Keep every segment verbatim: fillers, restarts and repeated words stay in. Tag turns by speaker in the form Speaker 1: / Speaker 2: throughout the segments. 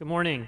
Speaker 1: Good morning.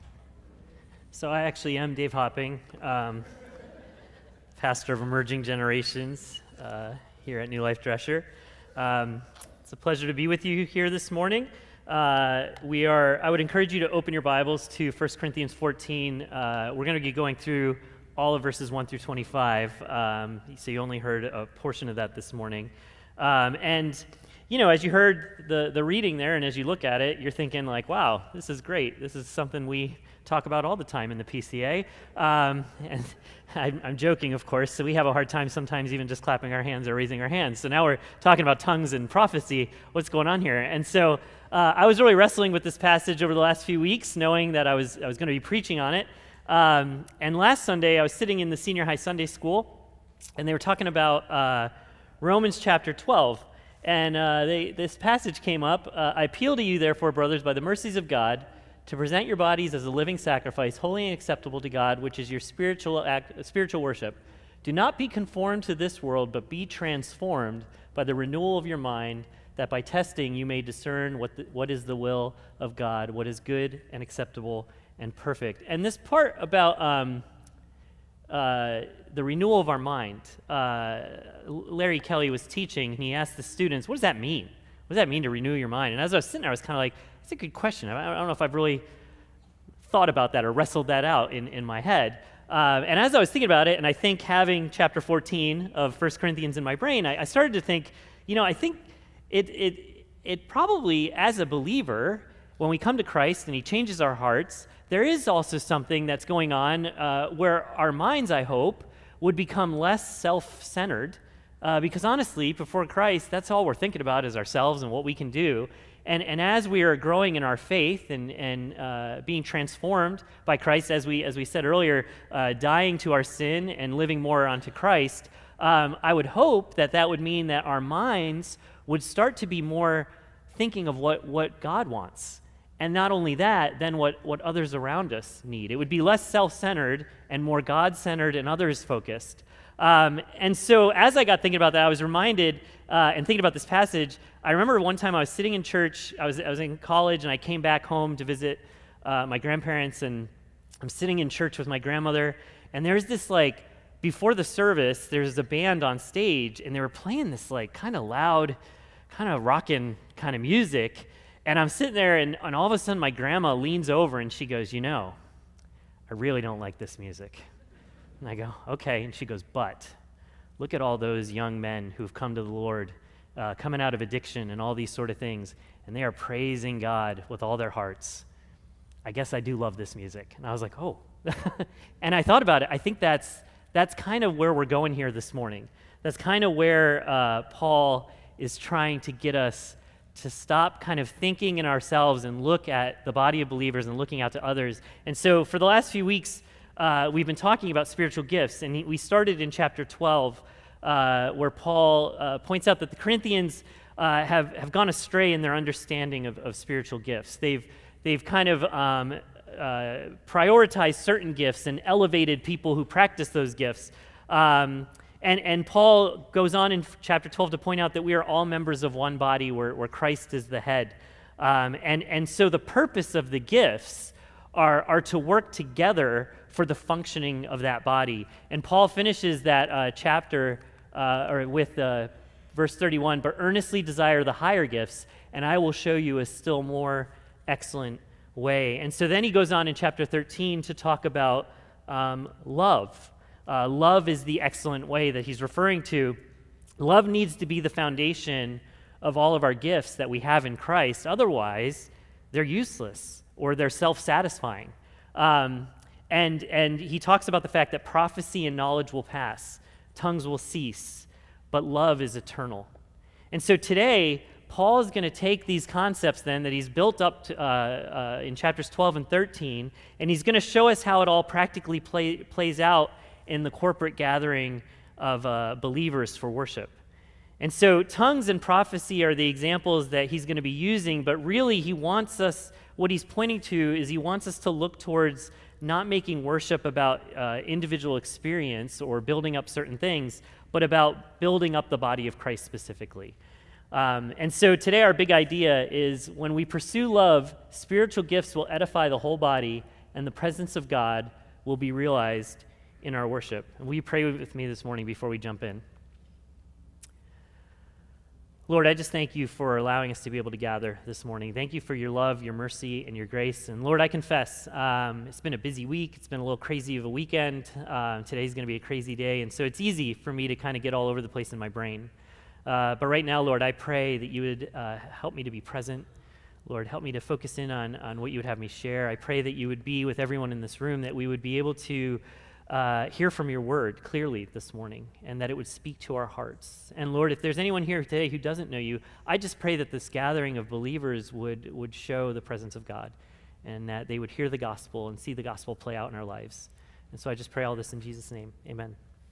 Speaker 1: So I actually am Dave Hopping, um, pastor of Emerging Generations uh, here at New Life Drescher. Um, it's a pleasure to be with you here this morning. Uh, we are. I would encourage you to open your Bibles to First Corinthians fourteen. Uh, we're going to be going through all of verses one through twenty-five, um, so you only heard a portion of that this morning. Um, and You know, as you heard the, the reading there and as you look at it, you're thinking like, wow, this is great. This is something we talk about all the time in the P C A. Um, and I'm, I'm joking, of course, so we have a hard time sometimes even just clapping our hands or raising our hands. So now we're talking about tongues and prophecy. What's going on here? And so uh, I was really wrestling with this passage over the last few weeks, knowing that I was, I was going to be preaching on it. Um, and last Sunday, I was sitting in the senior high Sunday school, and they were talking about uh, Romans chapter twelve. And uh, they, this passage came up. Uh, I appeal to you, therefore, brothers, by the mercies of God, to present your bodies as a living sacrifice, holy and acceptable to God, which is your spiritual act, spiritual worship. Do not be conformed to this world, but be transformed by the renewal of your mind, that by testing you may discern what the, what is the will of God, what is good and acceptable and perfect. And this part about um, uh, the renewal of our mind, uh, Larry Kelly was teaching, and he asked the students, what does that mean? What does that mean to renew your mind? And as I was sitting there, I was kind of like, that's a good question. I, I don't know if I've really thought about that or wrestled that out in, in my head. Uh, and as I was thinking about it, and I think having chapter fourteen of First Corinthians in my brain, I, I started to think, you know, I think it, it, it probably, as a believer, when we come to Christ and he changes our hearts, there is also something that's going on uh, where our minds, I hope, would become less self-centered, uh, because honestly, before Christ, that's all we're thinking about is ourselves and what we can do. And, and as we are growing in our faith and, and uh, being transformed by Christ, as we, as we said earlier, uh, dying to our sin and living more onto Christ, um, I would hope that that would mean that our minds would start to be more thinking of what, what God wants. And not only that, then what, what others around us need. It would be less self-centered and more God-centered and others-focused. Um, and so as I got thinking about that, I was reminded, uh, and thinking about this passage, I remember one time I was sitting in church, I was, I was in college, and I came back home to visit uh, my grandparents, and I'm sitting in church with my grandmother, and there's this, like, before the service, there's a band on stage, and they were playing this, like, kind of loud, kind of rockin' kind of music. And I'm sitting there, and, and all of a sudden, my grandma leans over, and she goes, you know, I really don't like this music. And I go, okay. And she goes, but look at all those young men who've come to the Lord, uh, coming out of addiction and all these sort of things, and they are praising God with all their hearts. I guess I do love this music. And I was like, oh. And I thought about it. I think that's, that's kind of where we're going here this morning. That's kind of where uh, Paul is trying to get us to stop kind of thinking in ourselves and look at the body of believers and looking out to others. And so for the last few weeks, uh, we've been talking about spiritual gifts, and he, we started in chapter twelve, uh, where Paul uh, points out that the Corinthians uh, have, have gone astray in their understanding of, of spiritual gifts. They've, they've kind of um, uh, prioritized certain gifts and elevated people who practice those gifts. Um, And, and Paul goes on in chapter twelve to point out that we are all members of one body where, where Christ is the head. Um, and, and so the purpose of the gifts are, are to work together for the functioning of that body. And Paul finishes that uh, chapter uh, or with uh, verse thirty-one, but earnestly desire the higher gifts, and I will show you a still more excellent way. And so then he goes on in chapter thirteen to talk about um, love. Uh, love is the excellent way that he's referring to. Love needs to be the foundation of all of our gifts that we have in Christ. Otherwise, they're useless or they're self-satisfying. Um, and, and he talks about the fact that prophecy and knowledge will pass, tongues will cease, but love is eternal. And so today, Paul is going to take these concepts then that he's built up to, uh, uh, in chapters twelve and thirteen, and he's going to show us how it all practically play, plays out in the corporate gathering of uh, believers for worship. And so tongues and prophecy are the examples that he's going to be using, but really he wants us, what he's pointing to is he wants us to look towards not making worship about uh, individual experience or building up certain things, but about building up the body of Christ specifically. Um, and so today our big idea is when we pursue love, spiritual gifts will edify the whole body, and the presence of God will be realized in our worship. And will you pray with me this morning before we jump in? Lord, I just thank you for allowing us to be able to gather this morning. Thank you for your love, your mercy, and your grace. And Lord, I confess, um, it's been a busy week. It's been a little crazy of a weekend. Uh, today's going to be a crazy day. And so it's easy for me to kind of get all over the place in my brain. Uh, but right now, Lord, I pray that you would uh, help me to be present. Lord, help me to focus in on, on what you would have me share. I pray that you would be with everyone in this room, that we would be able to Uh, hear from your word clearly this morning, and that it would speak to our hearts. And Lord, if there's anyone here today who doesn't know you, I just pray that this gathering of believers would, would show the presence of God, and that they would hear the gospel and see the gospel play out in our lives. And so I just pray all this in Jesus' name. Amen.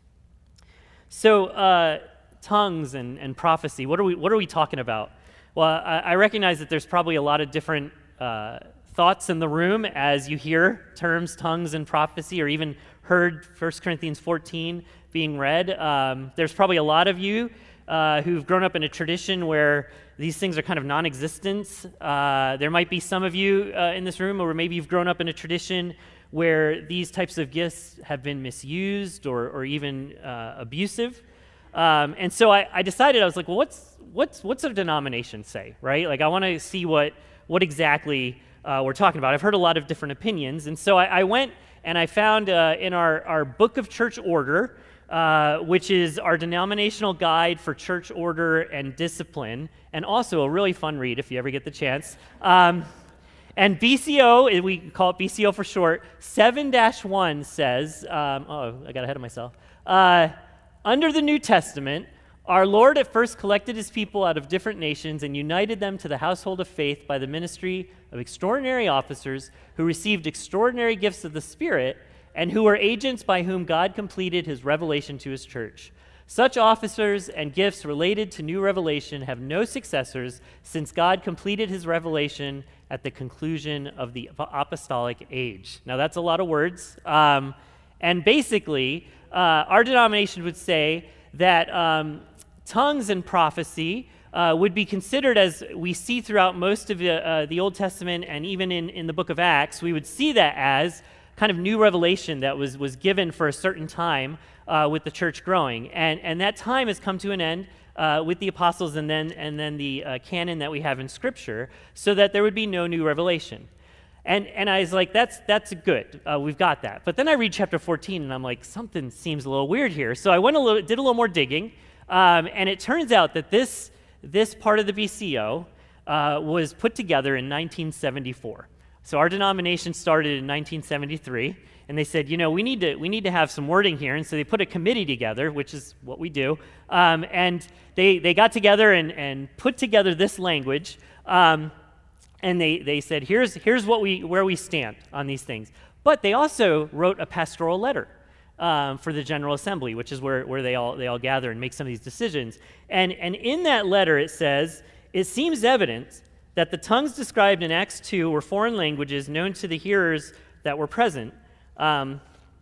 Speaker 1: So uh, tongues and, and prophecy, what are we what are we talking about? Well, I, I recognize that there's probably a lot of different uh, thoughts in the room as you hear terms tongues and prophecy, or even heard First Corinthians fourteen being read. Um, there's probably a lot of you uh, who've grown up in a tradition where these things are kind of non-existent. Uh, there might be some of you uh, in this room, or maybe you've grown up in a tradition where these types of gifts have been misused or, or even uh, abusive. Um, and so I, I decided, I was like, well, what's what's what's a denomination say, right? Like, I want to see what what exactly uh, we're talking about. I've heard a lot of different opinions, and so I, I went and I found uh, in our, our Book of Church Order, uh, which is our denominational guide for church order and discipline, and also a really fun read if you ever get the chance. Um, and B C O, we call it B C O for short, seven dash one says, um, oh, I got ahead of myself. Uh, under the New Testament, our Lord at first collected his people out of different nations and united them to the household of faith by the ministry of extraordinary officers who received extraordinary gifts of the Spirit and who were agents by whom God completed his revelation to his church. Such officers and gifts related to new revelation have no successors, since God completed his revelation at the conclusion of the apostolic age. Now, that's a lot of words. Um, and basically, uh, our denomination would say that um, tongues and prophecy uh, would be considered, as we see throughout most of the, uh, the Old Testament and even in, in the book of Acts, we would see that as kind of new revelation that was, was given for a certain time uh, with the church growing. And, and that time has come to an end uh, with the apostles and then, and then the uh, canon that we have in Scripture, so that there would be no new revelation. And, and I was like, that's, that's good. Uh, we've got that. But then I read chapter fourteen, and I'm like, something seems a little weird here. So I went a little, did a little more digging, um, and it turns out that this, this part of the B C O uh, was put together in nineteen seventy-four. So our denomination started in nineteen seventy-three, and they said, you know, we need to we need to have some wording here, and so they put a committee together, which is what we do, um, and they they got together and and put together this language. Um, And they, they said, here's, here's what we, where we stand on these things. But they also wrote a pastoral letter um, for the General Assembly, which is where, where they, all, they all gather and make some of these decisions. And, and in that letter it says, it seems evident that the tongues described in Acts two were foreign languages known to the hearers that were present. Um,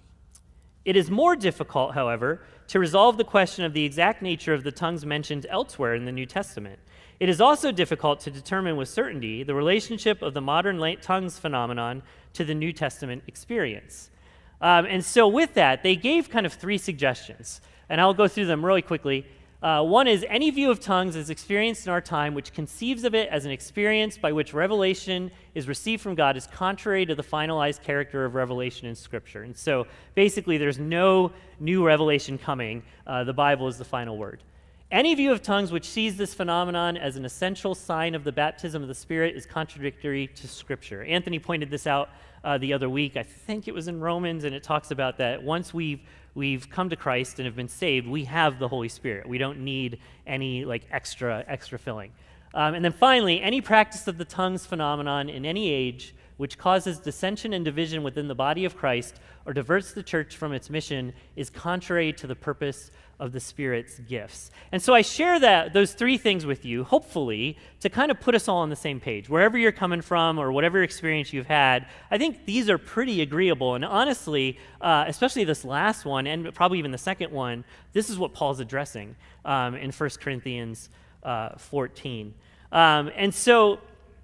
Speaker 1: it is more difficult, however, to resolve the question of the exact nature of the tongues mentioned elsewhere in the New Testament. It is also difficult to determine with certainty the relationship of the modern tongues phenomenon to the New Testament experience. Um, and so with that, they gave kind of three suggestions, and I'll go through them really quickly. Uh, one is, any view of tongues as experienced in our time which conceives of it as an experience by which revelation is received from God is contrary to the finalized character of revelation in Scripture. And so basically there's no new revelation coming. Uh, the Bible is the final word. Any view of tongues which sees this phenomenon as an essential sign of the baptism of the Spirit is contradictory to Scripture. Anthony pointed this out uh, the other week. I think it was in Romans, and it talks about that once we've we've come to Christ and have been saved, we have the Holy Spirit. We don't need any like extra extra filling. Um, and then finally, any practice of the tongues phenomenon in any age which causes dissension and division within the body of Christ or diverts the church from its mission is contrary to the purpose of the Spirit's gifts. And so I share that those three things with you, hopefully, to kind of put us all on the same page. Wherever you're coming from or whatever experience you've had, I think these are pretty agreeable. And honestly, uh, especially this last one, and probably even the second one, this is what Paul's addressing um, in First Corinthians uh, fourteen. Um, and so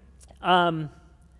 Speaker 1: um,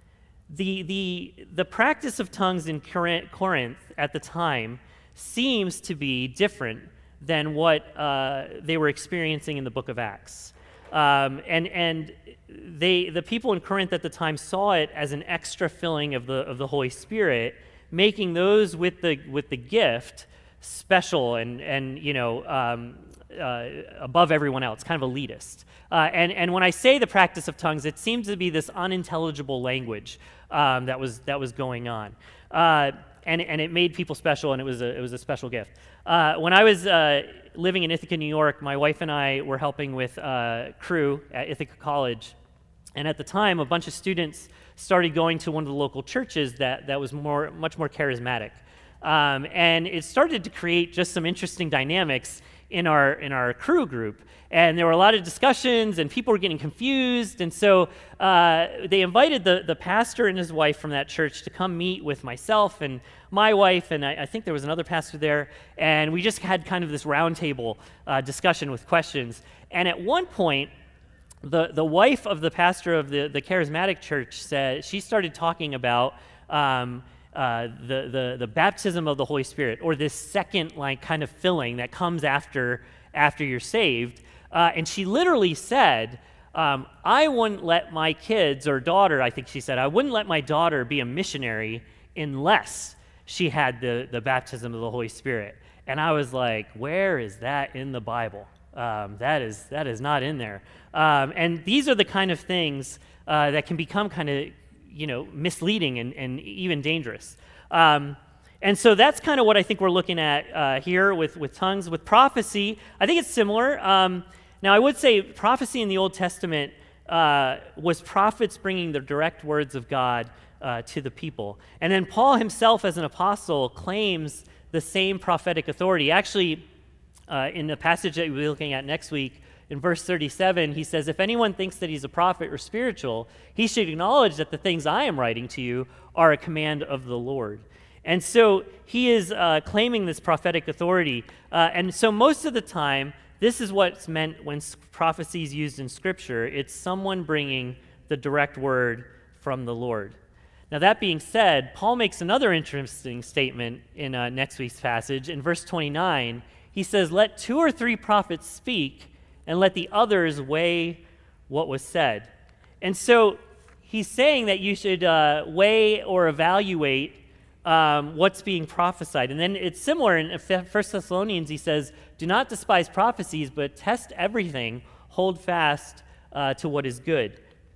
Speaker 1: the, the, the practice of tongues in Corinth at the time seems to be different than what uh, they were experiencing in the book of Acts. Um, and and they, the people in Corinth at the time saw it as an extra filling of the, of the Holy Spirit, making those with the, with the gift special and, and you know, um, uh, above everyone else, kind of elitist. Uh, and, and when I say the practice of tongues, it seems to be this unintelligible language um, that was, that was going on. Uh, and, and it made people special, and it was a, it was a special gift. Uh, when I was uh, living in Ithaca, New York, my wife and I were helping with uh, crew at Ithaca College. And at the time, a bunch of students started going to one of the local churches that, that was more, much more charismatic. Um, and it started to create just some interesting dynamics in our, in our crew group. And there were a lot of discussions, and people were getting confused. And so uh, they invited the, the pastor and his wife from that church to come meet with myself and my wife, and I, I think there was another pastor there. And we just had kind of this roundtable uh, discussion with questions. And at one point, the, the wife of the pastor of the, the charismatic church said, she started talking about um, uh, the, the, the baptism of the Holy Spirit, or this second like kind of filling that comes after, after you're saved. Uh, and she literally said, um, I wouldn't let my kids, or daughter, I think she said, I wouldn't let my daughter be a missionary unless she had the, the baptism of the Holy Spirit. And I was like, where is that in the Bible? Um, that is that is not in there. Um, and these are the kind of things uh, that can become kind of, you know, misleading and, and even dangerous. Um, And so that's kind of what I think we're looking at uh, here with, with tongues. With prophecy, I think it's similar. Um, now, I would say prophecy in the Old Testament uh, was prophets bringing the direct words of God uh, to the people. And then Paul himself, as an apostle, claims the same prophetic authority. Actually, uh, in the passage that we'll be looking at next week, in verse thirty-seven, he says, if anyone thinks that he's a prophet or spiritual, he should acknowledge that the things I am writing to you are a command of the Lord. And so he is uh, claiming this prophetic authority. Uh, and so most of the time, this is what's meant when prophecy is used in Scripture. It's someone bringing the direct word from the Lord. Now, that being said, Paul makes another interesting statement in uh, next week's passage. In verse twenty-nine, he says, let two or three prophets speak, and let the others weigh what was said. And so he's saying that you should uh, weigh or evaluate Um, what's being prophesied. And then it's similar in First Thessalonians. He says, do not despise prophecies, but test everything, hold fast uh, to what is good.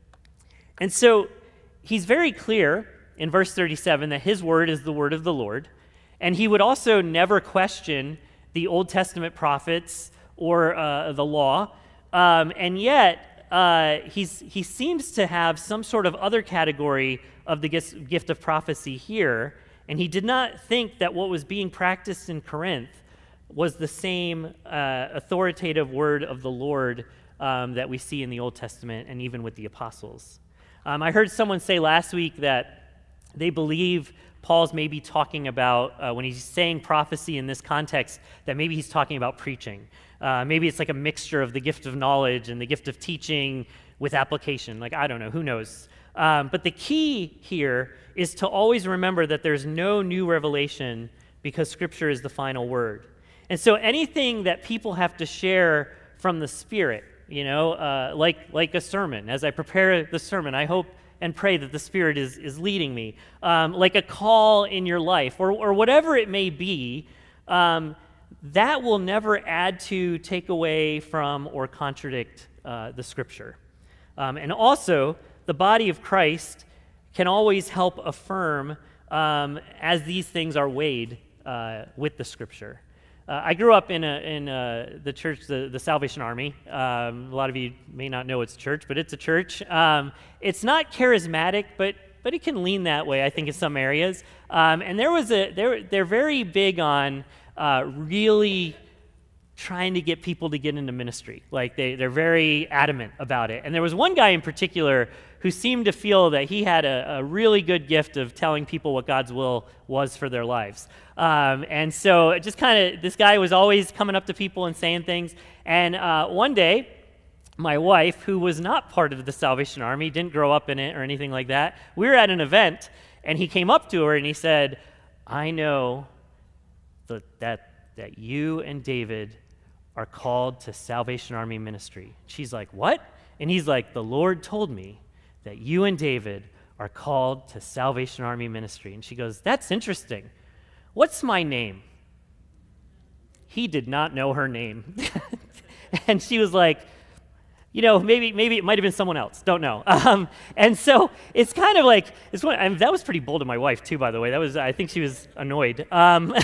Speaker 1: And so he's very clear in verse thirty-seven that his word is the word of the Lord, and he would also never question the Old Testament prophets or uh, the law, um, and yet uh, he's, he seems to have some sort of other category of the gift of prophecy here. And he did not think that what was being practiced in Corinth was the same uh, authoritative word of the Lord um, that we see in the Old Testament and even with the apostles. Um, I heard someone say last week that they believe Paul's maybe talking about, uh, when he's saying prophecy in this context, that maybe he's talking about preaching. Uh, maybe it's like a mixture of the gift of knowledge and the gift of teaching with application. Like, I don't know, who knows? Um, but the key here is to always remember that there's no new revelation because Scripture is the final word. And so anything that people have to share from the Spirit, you know, uh, like, like a sermon, as I prepare the sermon, I hope and pray that the Spirit is, is leading me, um, like a call in your life, or, or whatever it may be, um, that will never add to, take away from, or contradict uh, the Scripture. Um, and also, the body of Christ can always help affirm um, as these things are weighed uh, with the Scripture. Uh, I grew up in, a, in a, the church, the, the Salvation Army. Um, a lot of you may not know it's a church, but it's a church. Um, it's not charismatic, but but it can lean that way, I think, in some areas. Um, and there was a they're they're very big on uh, really trying to get people to get into ministry. Like they they're very adamant about it. And there was one guy in particular who seemed to feel that he had a, a really good gift of telling people what God's will was for their lives. Um, and so it just kind of, this guy was always coming up to people and saying things. And uh, one day, my wife, who was not part of the Salvation Army, didn't grow up in it or anything like that, we were at an event, and he came up to her and he said, I know that, that, that you and David are called to Salvation Army ministry. She's like, what? And he's like, the Lord told me that you and David are called to Salvation Army ministry. And she goes, that's interesting. What's my name? He did not know her name. And she was like, you know, maybe maybe it might have been someone else. Don't know. Um, and so it's kind of like, it's one, I mean, that was pretty bold of my wife, too, by the way. That was, I think she was annoyed. Um,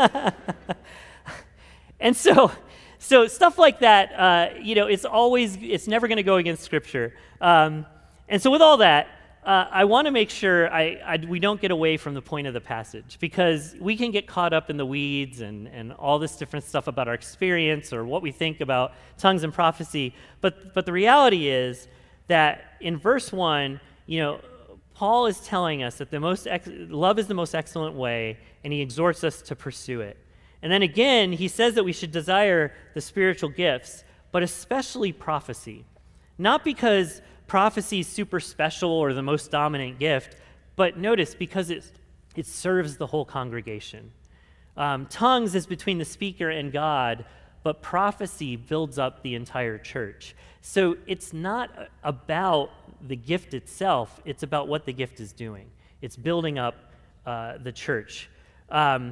Speaker 1: and so, so stuff like that, uh, you know, it's always, it's never going to go against Scripture. Um, and so with all that, Uh, I want to make sure I, I, we don't get away from the point of the passage, because we can get caught up in the weeds and, and all this different stuff about our experience or what we think about tongues and prophecy. But, but the reality is that in verse one, you know, Paul is telling us that the most ex- love is the most excellent way, and he exhorts us to pursue it. And then again, he says that we should desire the spiritual gifts, but especially prophecy. Not because prophecy is super special or the most dominant gift, but notice, because it, it serves the whole congregation. Um, tongues is between the speaker and God, but prophecy builds up the entire church. So it's not about the gift itself, it's about what the gift is doing. It's building up uh, the church. Um,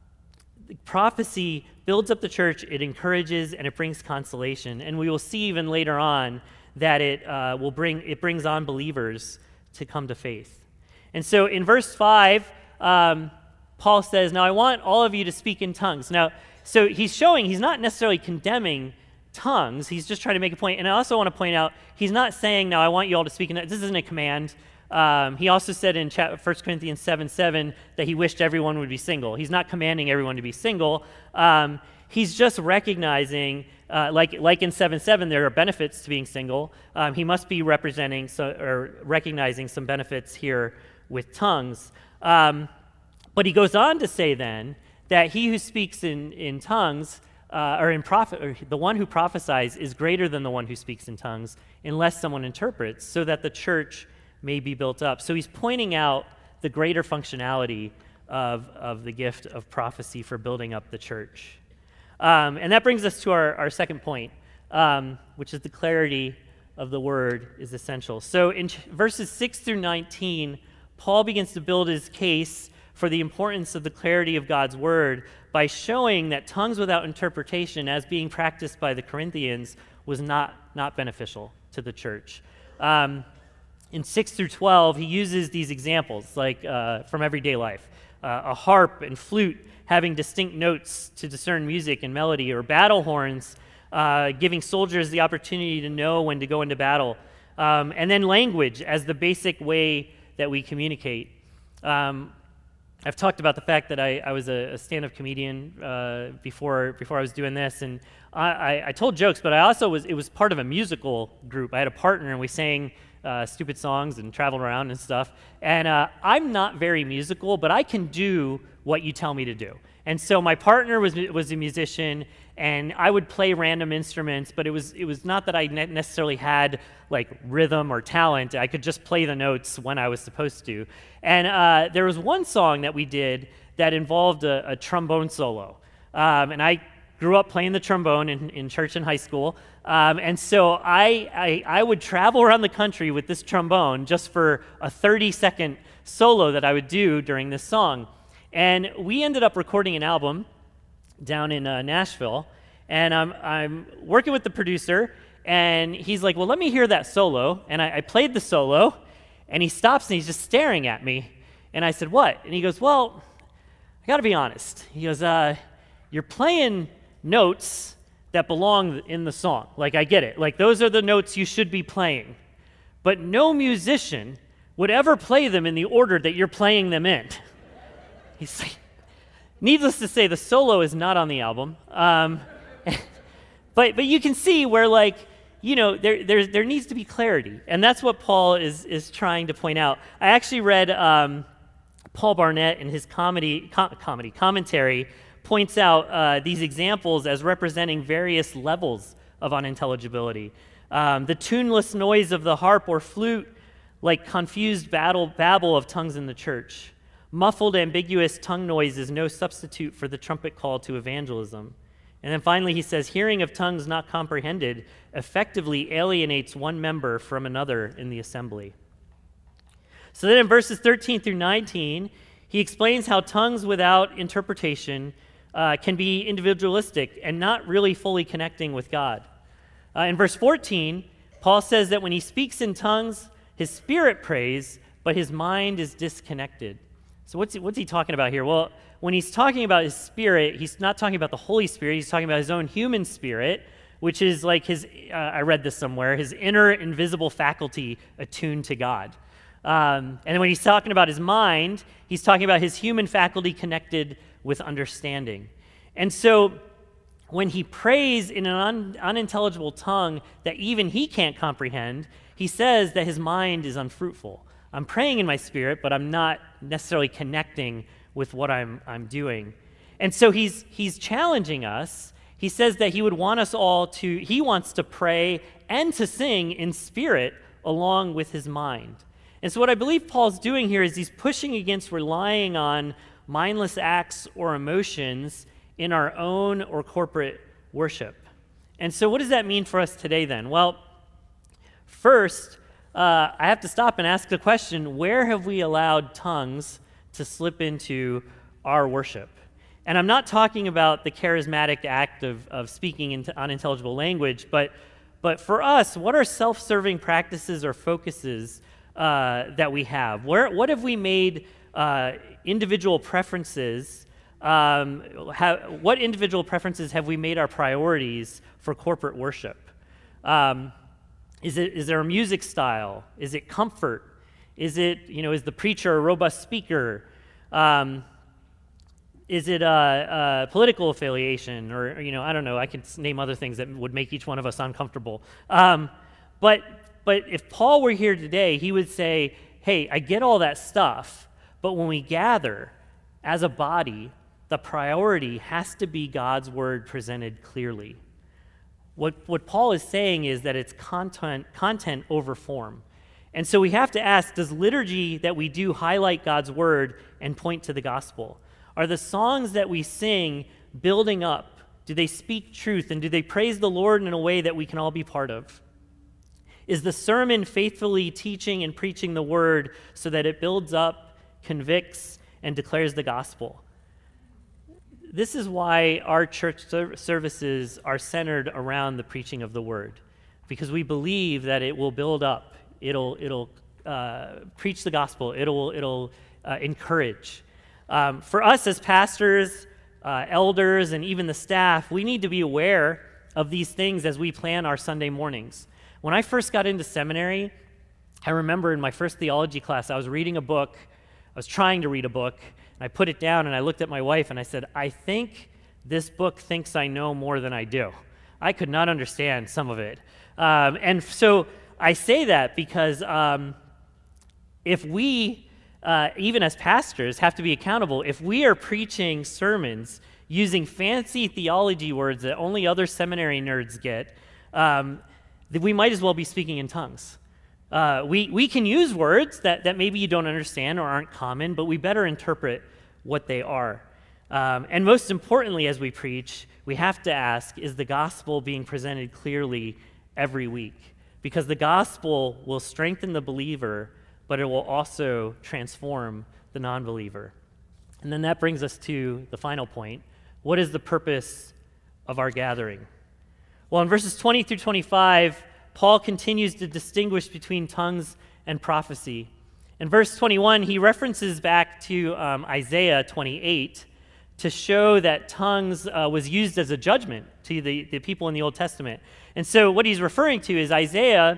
Speaker 1: prophecy builds up the church, it encourages, and it brings consolation. And we will see even later on that it uh, will bring, it brings on believers to come to faith. And so in verse five, um, Paul says, now I want all of you to speak in tongues. Now, so he's showing, he's not necessarily condemning tongues, he's just trying to make a point. And I also want to point out, he's not saying, now I want you all to speak in tongues. This isn't a command. Um, he also said in First Corinthians seven seven that he wished everyone would be single. He's not commanding everyone to be single. Um, he's just recognizing, uh, like, like in seven seven, there are benefits to being single. Um, he must be representing so, or recognizing some benefits here with tongues. Um, but he goes on to say then that he who speaks in, in tongues, uh, or in prophet, or the one who prophesies is greater than the one who speaks in tongues, unless someone interprets, so that the church may be built up. So he's pointing out the greater functionality of, of the gift of prophecy for building up the church. Um, and that brings us to our, our second point, um, which is the clarity of the word is essential. So in ch- verses six through nineteen, Paul begins to build his case for the importance of the clarity of God's word by showing that tongues without interpretation, as being practiced by the Corinthians, was not, not beneficial to the church. Um, In six through twelve, he uses these examples, like uh, from everyday life. Uh, a harp and flute having distinct notes to discern music and melody, or battle horns uh, giving soldiers the opportunity to know when to go into battle. Um, and then language as the basic way that we communicate. Um, I've talked about the fact that I, I was a, a stand-up comedian uh, before before I was doing this, and I, I, I told jokes, but I also was, it was part of a musical group. I had a partner, and we sang Uh, stupid songs and traveled around and stuff. And uh, I'm not very musical, but I can do what you tell me to do. And so my partner was was a musician, and I would play random instruments, but it was it was not that I ne- necessarily had like rhythm or talent. I could just play the notes when I was supposed to. And uh, there was one song that we did that involved a, a trombone solo. Um, and I grew up playing the trombone in, in church and high school. Um, and so I, I, I would travel around the country with this trombone just for a thirty second solo that I would do during this song. And we ended up recording an album down in uh, Nashville. And I'm, I'm working with the producer, and he's like, well, let me hear that solo. And I, I played the solo, and he stops and he's just staring at me. And I said, what? And he goes, well, I got to be honest. He goes, uh, you're playing notes that belong in the song. Like, I get it. Like, those are the notes you should be playing. But no musician would ever play them in the order that you're playing them in. He's like, needless to say, the solo is not on the album. Um, but but you can see where, like, you know, there there there needs to be clarity, and that's what Paul is is trying to point out. I actually read um, Paul Barnett in his comedy com- comedy commentary points out uh, these examples as representing various levels of unintelligibility. Um, the tuneless noise of the harp or flute, like confused battle, babble of tongues in the church. Muffled, ambiguous tongue noise is no substitute for the trumpet call to evangelism. And then finally he says, hearing of tongues not comprehended effectively alienates one member from another in the assembly. So then in verses thirteen through nineteen, he explains how tongues without interpretation uh, can be individualistic and not really fully connecting with God. Uh, in verse fourteen, Paul says that when he speaks in tongues, his spirit prays, but his mind is disconnected. So what's he, what's he talking about here? Well, when he's talking about his spirit, he's not talking about the Holy Spirit. He's talking about his own human spirit, which is like his, uh, I read this somewhere, his inner invisible faculty attuned to God. Um, and when he's talking about his mind, he's talking about his human faculty connected with understanding. And so when he prays in an un- unintelligible tongue that even he can't comprehend, he says that his mind is unfruitful. I'm praying in my spirit, but I'm not necessarily connecting with what I'm, I'm doing. And so he's, he's challenging us. He says that he would want us all to, he wants to pray and to sing in spirit along with his mind. And so what I believe Paul's doing here is he's pushing against relying on mindless acts or emotions in our own or corporate worship. And so what does that mean for us today then? Well, first, uh, I have to stop and ask the question, where have we allowed tongues to slip into our worship? And I'm not talking about the charismatic act of, of speaking in unintelligible language, but, but for us, what are self-serving practices or focuses uh, that we have? Where, what have we made uh, individual preferences, um, have, what individual preferences have we made our priorities for corporate worship? Um, is it, is there a music style? Is it comfort? Is it, you know, is the preacher a robust speaker? Um, Is it a, a political affiliation, or, or, you know, I don't know, I could name other things that would make each one of us uncomfortable. Um, but, but if Paul were here today, he would say, hey, I get all that stuff, but when we gather as a body, the priority has to be God's word presented clearly. What, what Paul is saying is that it's content, content over form. And so we have to ask, does liturgy that we do highlight God's word and point to the gospel? Are the songs that we sing building up? Do they speak truth, and do they praise the Lord in a way that we can all be part of? Is the sermon faithfully teaching and preaching the word so that it builds up, convicts, and declares the gospel? This is why our church services are centered around the preaching of the word, because we believe that it will build up, it'll, it'll uh, preach the gospel, it'll, it'll uh, encourage. Um, for us as pastors, uh, elders, and even the staff, we need to be aware of these things as we plan our Sunday mornings. When I first got into seminary, I remember in my first theology class, I was reading a book, I was trying to read a book, and I put it down and I looked at my wife and I said, I think this book thinks I know more than I do. I could not understand some of it. Um, and so I say that because um, if we Uh, even as pastors, have to be accountable. If we are preaching sermons using fancy theology words that only other seminary nerds get, um, then we might as well be speaking in tongues. Uh, we, we can use words that, that maybe you don't understand or aren't common, but we better interpret what they are. Um, and most importantly, as we preach, we have to ask, is the gospel being presented clearly every week? Because the gospel will strengthen the believer, but it will also transform the non-believer. And then that brings us to the final point. What is the purpose of our gathering? Well, in verses twenty through twenty-five, Paul continues to distinguish between tongues and prophecy. In verse twenty-one, he references back to um, Isaiah twenty-eight to show that tongues uh, was used as a judgment to the, the people in the Old Testament. And so what he's referring to is Isaiah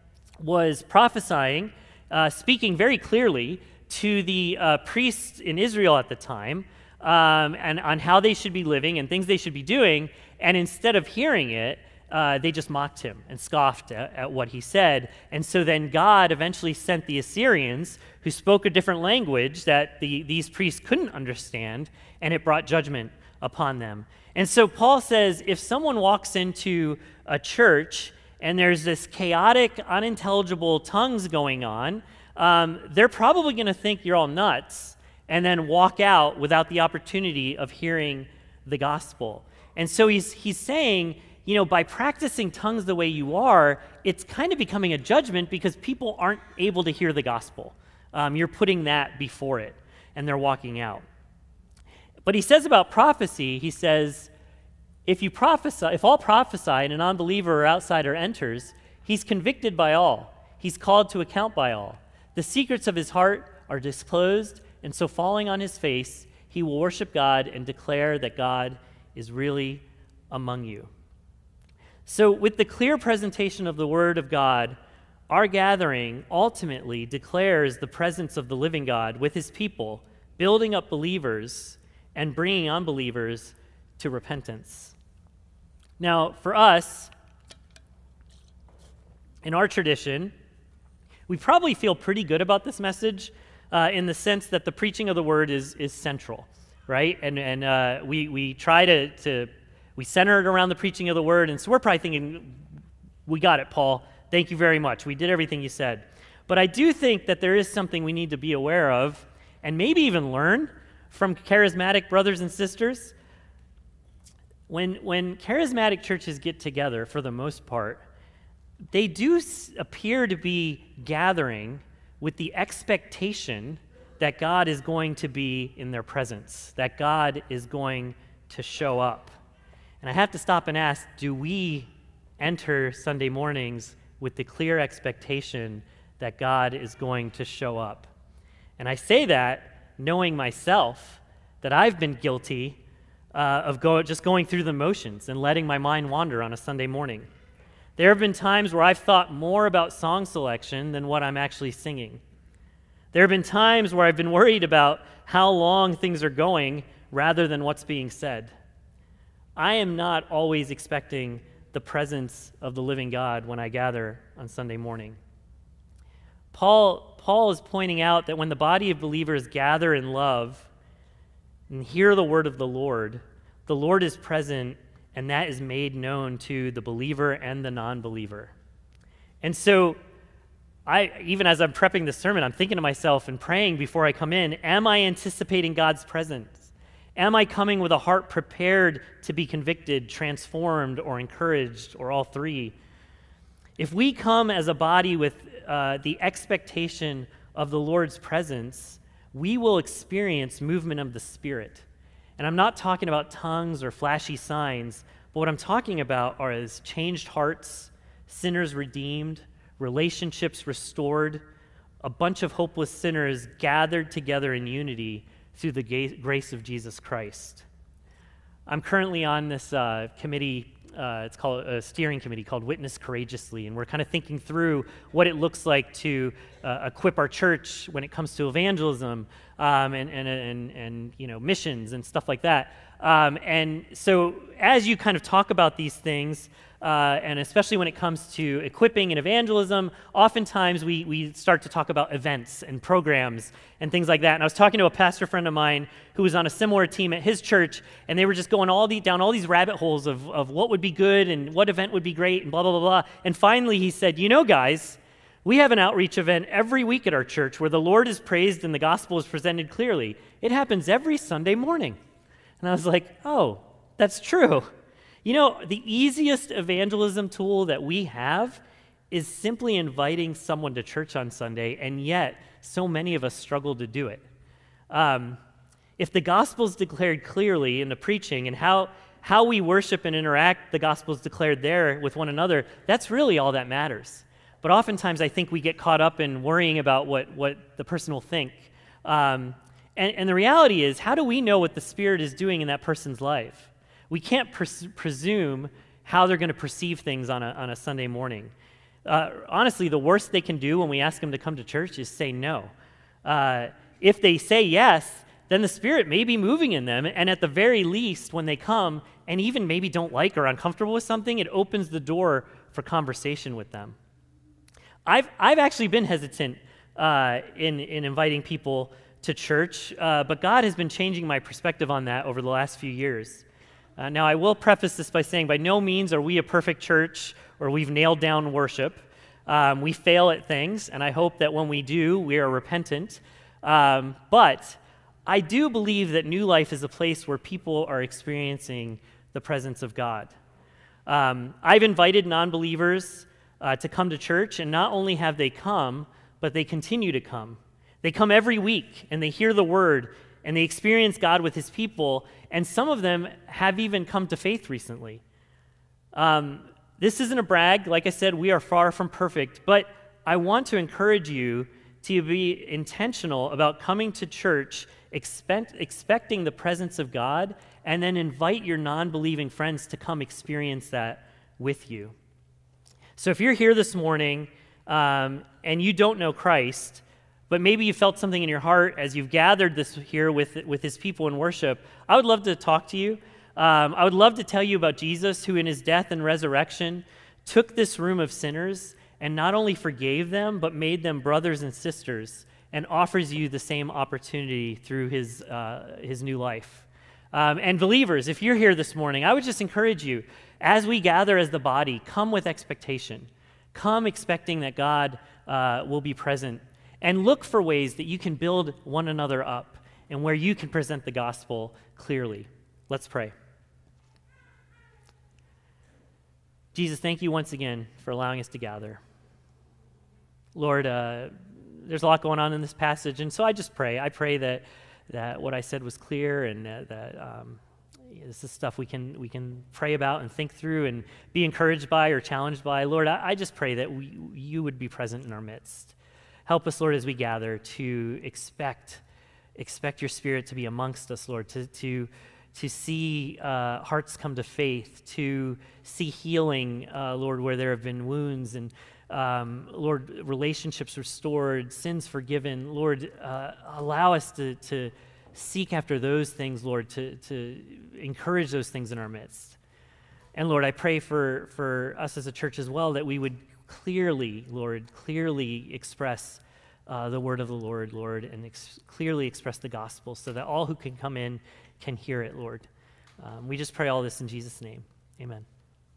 Speaker 1: was prophesying, Uh, speaking very clearly to the uh, priests in Israel at the time um, and on how they should be living and things they should be doing, and instead of hearing it, uh, they just mocked him and scoffed at, at what he said. And so then God eventually sent the Assyrians, who spoke a different language that the, these priests couldn't understand, and it brought judgment upon them. And so Paul says, if someone walks into a church and there's this chaotic, unintelligible tongues going on, um, they're probably going to think you're all nuts and then walk out without the opportunity of hearing the gospel. And so he's, he's saying, you know, by practicing tongues the way you are, it's kind of becoming a judgment because people aren't able to hear the gospel. Um, you're putting that before it, and they're walking out. But he says about prophecy, he says, if you prophesy, if all prophesy and an unbeliever or outsider enters, he's convicted by all. He's called to account by all. The secrets of his heart are disclosed, and so falling on his face, he will worship God and declare that God is really among you. So with the clear presentation of the Word of God, our gathering ultimately declares the presence of the living God with his people, building up believers and bringing unbelievers to repentance. Now, for us, in our tradition, we probably feel pretty good about this message uh, in the sense that the preaching of the Word is, is central, right? And, and uh, we, we try to, to, we center it around the preaching of the Word, and so we're probably thinking, we got it, Paul. Thank you very much. We did everything you said. But I do think that there is something we need to be aware of and maybe even learn from charismatic brothers and sisters. When, when charismatic churches get together, for the most part, they do s- appear to be gathering with the expectation that God is going to be in their presence, that God is going to show up. And I have to stop and ask, do we enter Sunday mornings with the clear expectation that God is going to show up? And I say that knowing myself that I've been guilty uh, of go, just going through the motions and letting my mind wander on a Sunday morning. There have been times where I've thought more about song selection than what I'm actually singing. There have been times where I've been worried about how long things are going rather than what's being said. I am not always expecting the presence of the living God when I gather on Sunday morning. Paul, Paul is pointing out that when the body of believers gather in love and hear the word of the Lord, the Lord is present, and that is made known to the believer and the non-believer. And so, I even as I'm prepping this sermon, I'm thinking to myself and praying before I come in, am I anticipating God's presence? Am I coming with a heart prepared to be convicted, transformed, or encouraged, or all three? If we come as a body with uh, the expectation of the Lord's presence, we will experience movement of the Spirit. And I'm not talking about tongues or flashy signs, but what I'm talking about are is changed hearts, sinners redeemed, relationships restored, a bunch of hopeless sinners gathered together in unity through the ga- grace of Jesus Christ. I'm currently on this uh, committee, uh, it's called a steering committee called Witness Courageously, and we're kind of thinking through what it looks like to uh, equip our church when it comes to evangelism um, and, and, and, and you know missions and stuff like that. Um, and so as you kind of talk about these things, Uh, and especially when it comes to equipping and evangelism, oftentimes we, we start to talk about events and programs and things like that. And I was talking to a pastor friend of mine who was on a similar team at his church, and they were just going all the, down all these rabbit holes of, of what would be good and what event would be great and blah, blah, blah, blah. And finally he said, you know, guys, we have an outreach event every week at our church where the Lord is praised and the gospel is presented clearly. It happens every Sunday morning. And I was like, oh, that's true. You know, the easiest evangelism tool that we have is simply inviting someone to church on Sunday, and yet so many of us struggle to do it. Um, if the gospel is declared clearly in the preaching and how, how we worship and interact, the gospel is declared there with one another, that's really all that matters. But oftentimes I think we get caught up in worrying about what, what the person will think. Um, and, and the reality is, how do we know what the Spirit is doing in that person's life? We can't pres- presume how they're going to perceive things on a, on a Sunday morning. Uh, honestly, the worst they can do when we ask them to come to church is say no. Uh, if they say yes, then the Spirit may be moving in them, and at the very least, when they come and even maybe don't like or are uncomfortable with something, it opens the door for conversation with them. I've, I've actually been hesitant uh, in, in inviting people to church, uh, but God has been changing my perspective on that over the last few years. Uh, now, I will preface this by saying by no means are we a perfect church or we've nailed down worship. Um, we fail at things, and I hope that when we do, we are repentant. Um, but I do believe that New Life is a place where people are experiencing the presence of God. Um, I've invited non-believers uh, to come to church, and not only have they come, but they continue to come. They come every week, and they hear the word, and they experience God with his people, and some of them have even come to faith recently. Um, this isn't a brag. Like I said, we are far from perfect, but I want to encourage you to be intentional about coming to church, expect, expecting the presence of God, and then invite your non-believing friends to come experience that with you. So if you're here this morning um, and you don't know Christ, but maybe you felt something in your heart as you've gathered this here with, with his people in worship, I would love to talk to you. Um, I would love to tell you about Jesus, who in his death and resurrection took this room of sinners and not only forgave them, but made them brothers and sisters, and offers you the same opportunity through his, uh, his new life. Um, and believers, if you're here this morning, I would just encourage you, as we gather as the body, come with expectation. Come expecting that God uh, will be present, and look for ways that you can build one another up and where you can present the gospel clearly. Let's pray. Jesus, thank you once again for allowing us to gather. Lord, uh, there's a lot going on in this passage, and so I just pray. I pray that that what I said was clear, and that, that um, this is stuff we can we can pray about and think through and be encouraged by or challenged by. Lord, I, I just pray that we, you would be present in our midst. Help us, Lord, as we gather to expect expect your Spirit to be amongst us, Lord, to to to see uh, hearts come to faith, to see healing, uh, Lord, where there have been wounds, and um, Lord, relationships restored, sins forgiven. Lord, uh, allow us to, to seek after those things, Lord, to, to encourage those things in our midst. And Lord, I pray for, for us as a church as well, that we would clearly, Lord, clearly express uh, the word of the Lord, Lord, and ex- clearly express the gospel so that all who can come in can hear it, Lord. Um, we just pray all this in Jesus' name. Amen.